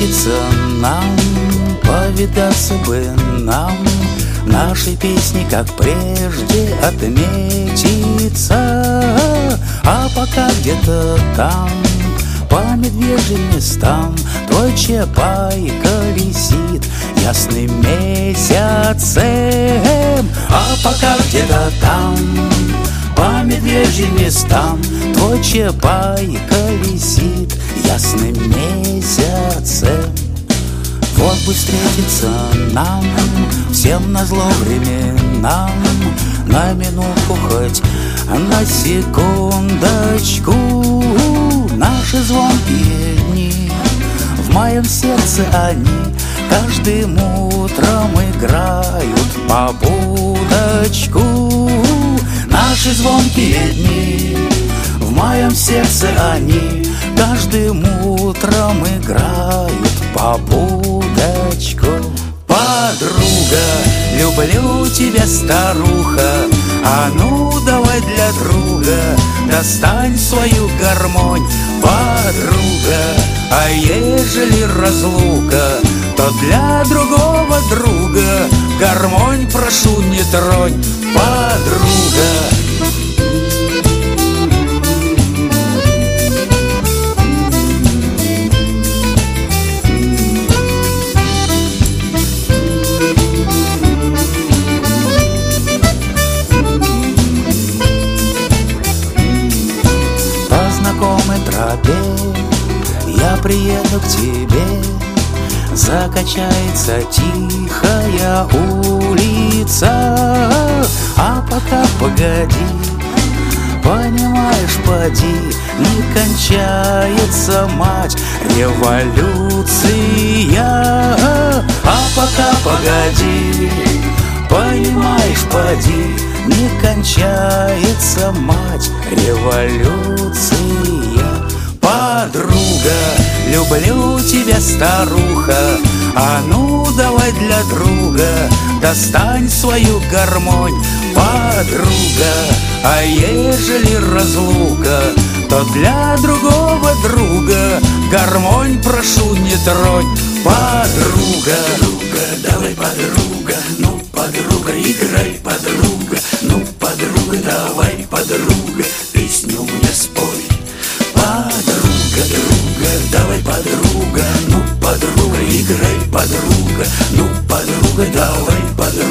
встретиться нам, повидаться бы нам, в нашей песне, как прежде, отметиться. А пока где-то там, по медвежьим местам, твой чапай колесит ясным месяцем. А пока где-то там, по медвежьим местам, твой чапай колесит ясным месяцем. Вот бы встретиться нам, всем назло временам, на минутку хоть, на секундочку. Наши звонкие дни, в моем сердце они каждым утром играют побудочку. Наши звонкие дни, в моем сердце они каждым утром играют побудочку. Подруга, люблю тебя, старуха, а ну давай для друга достань свою гармонь. Подруга, а ежели разлука, то для другого друга гармонь прошу не тронь. Подруга. Я приеду к тебе, закачается тихая улица. А пока погоди, понимаешь, поди, не кончается, мать, революция. А пока погоди, понимаешь, поди, не кончается, мать, революция. Подруга, люблю тебя, старуха, а ну давай для друга достань свою гармонь. Подруга, а ежели разлука, то для другого друга гармонь прошу не тронь. Подруга, подруга, давай, подруга, ну, подруга, играй, подруга, ну, подруга, давай, подруга, песню мне спой. Подруга, друга, давай, подруга, ну, подруга, играй, подруга, ну, подруга, давай, подруга.